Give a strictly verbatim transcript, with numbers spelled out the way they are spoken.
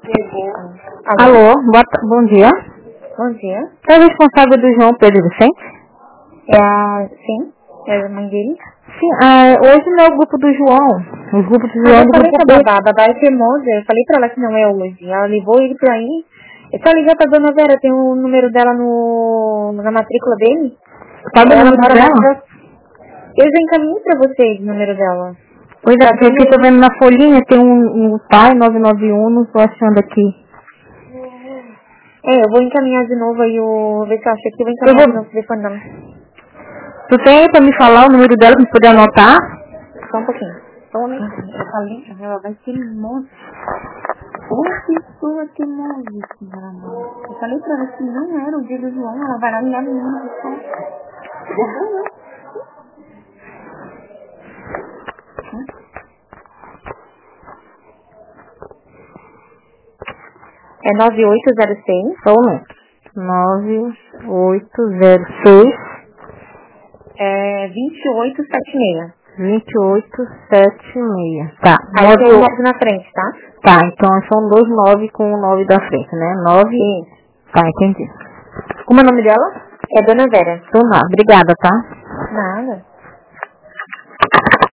Alô, Alô boa, bom dia. Bom dia. É o responsável do João Pedro Vicente? É a... Sim, é a mãe dele. Sim, ah, hoje não é o grupo do João. O grupo do João Ah, é eu do falei grupo com a B. babá, a babá é teimosa. Eu falei pra ela que não é hoje. Ela levou ele pra aí. Eu só liguei pra dona Vera, tem o número dela no, na matrícula dele. Sabe o Ela número mora na dela? rua. Eu já encaminhei pra vocês o número dela. Pois é, Tá porque aqui bem tô aí. vendo na folhinha, tem um, um pai nove nove um, não tô achando aqui. É, eu vou encaminhar de novo aí o... Ver se eu acho aqui, eu vou Eu encaminhar de vou... novo o telefone dela. Tu tem aí pra me falar o número dela pra me poder anotar? Só um pouquinho. Só um momentinho. Eu falei pra ela, vai ser teimosa. Ô pessoa teimosa, senhora mãe. Eu falei pra ela que não era o dia do João, ela vai lá e leva o número do som. É nove oito zero seis. Só um momento. nove oito zero seis É vinte e oito setenta e seis. vinte e oito setenta e seis. Tá. Aí tem um nove... nove na frente, tá? Tá, então são dois nove com o nove da frente, né? nove. Sim. Tá, entendi. Como é o nome dela? É Dona Vera. Então, não, obrigada, tá?